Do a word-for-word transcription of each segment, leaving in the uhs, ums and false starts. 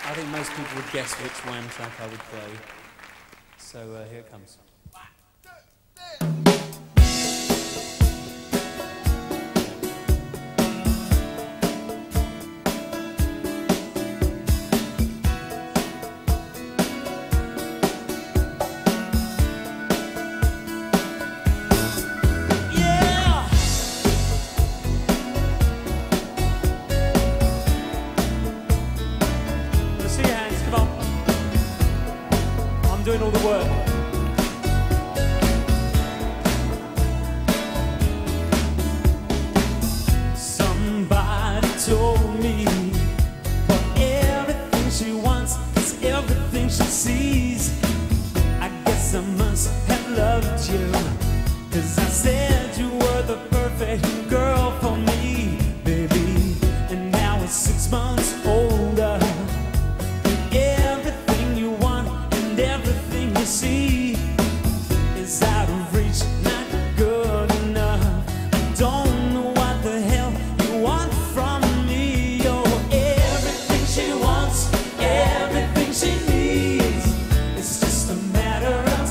I think most people would guess which Wham track I would play. So uh, here it comes. Doing all the work. Somebody told me for everything she wants is everything she sees. I guess I must have loved you, 'cause I said you were the perfect girl for me, baby. And now it's six months older. Everything you want and everything you see is out of reach, not good enough. I don't know what the hell you want from me. Oh, everything she wants, everything she needs, it's just a matter of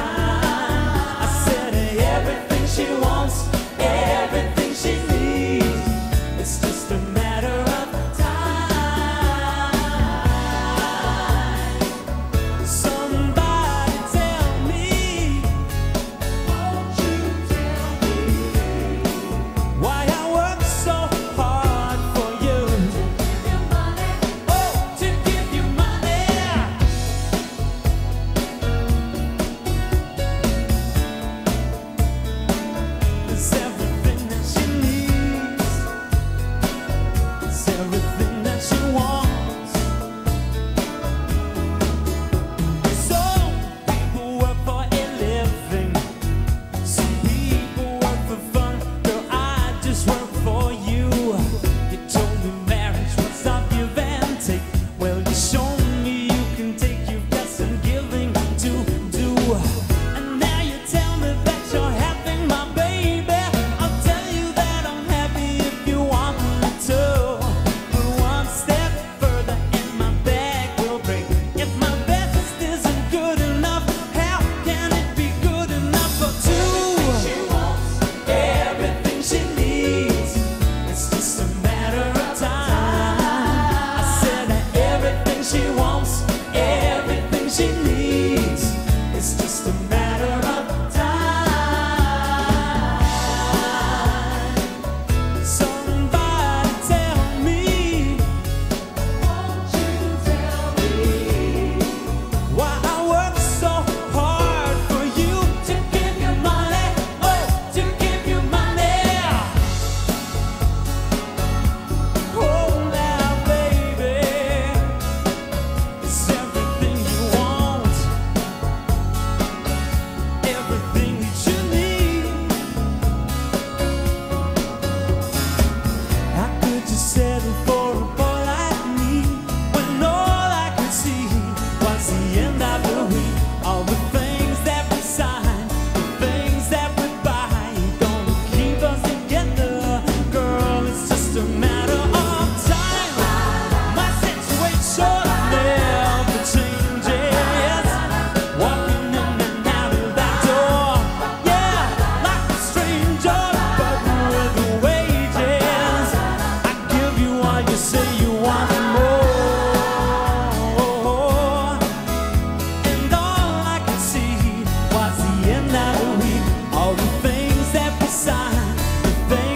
time. I said everything she wants, everything she needs, it's just a matter of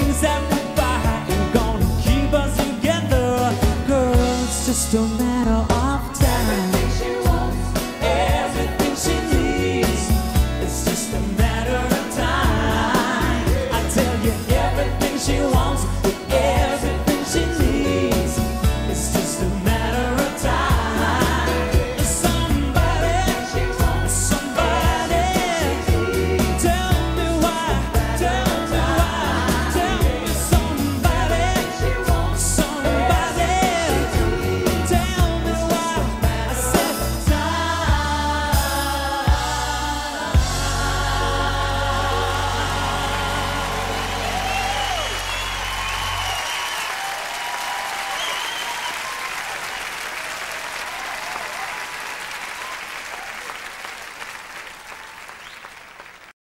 just a matter of